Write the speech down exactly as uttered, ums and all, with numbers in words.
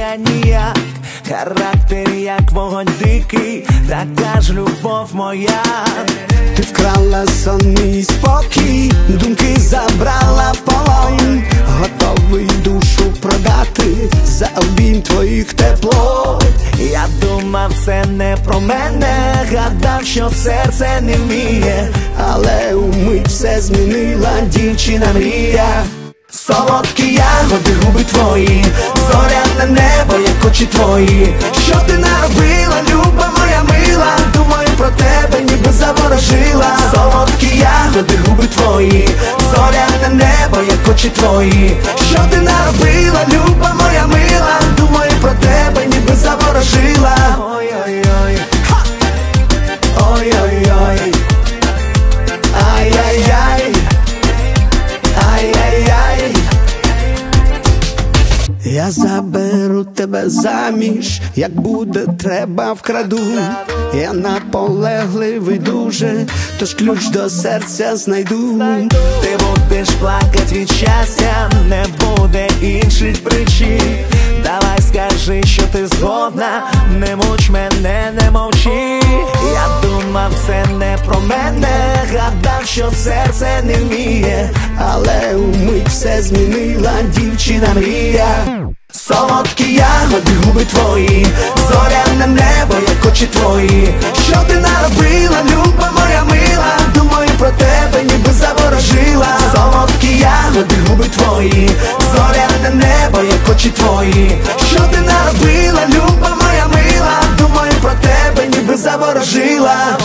я ніяк. Характер як вогонь дикий, така ж любов моя. Ти вкрала сон мій спокій, думки забрала в полон. Готовий душу продати за обійм твоїх тепло. Я думав, це не про мене, гадав, що серце не вміє, але умить все змінила дівчина мрія. Солодкі ягоди, губи твої, зоряне небо, як очі твої. Що ти наробила, люба моя мила? Думаю про тебе, ніби заворожила. Солодкі ягоди, губи твої, зоряне небо, як очі твої. Що ти наробила, люба моя мила? Думаю про тебе, ніби заворожила. Ой-ой-ой, ой-ой-ой, ай-яй-яй, ай-яй-яй. Я заберу тебе заміж, як буде треба вкраду. Я наполегливий дуже, тож ключ до серця знайду. Ти будеш плакать від щастя, не буде інших причин. Давай скажи, що ти згодна, не муч мене, не мовчи. Я думав, це не про мене, гадав, що серце не вміє, але умить все змінила дівчина мрія. Солодкі ягоди, губи твої, зоряне небо, як очі твої. Що ти наробила, люба моя мила? Думаю про тебе, ніби заворожила. Солодкі ягоди, губи твої, зоряне небо, як очі твої. Що ти наробила, люба моя мила? Думаю про тебе, ніби заворожила.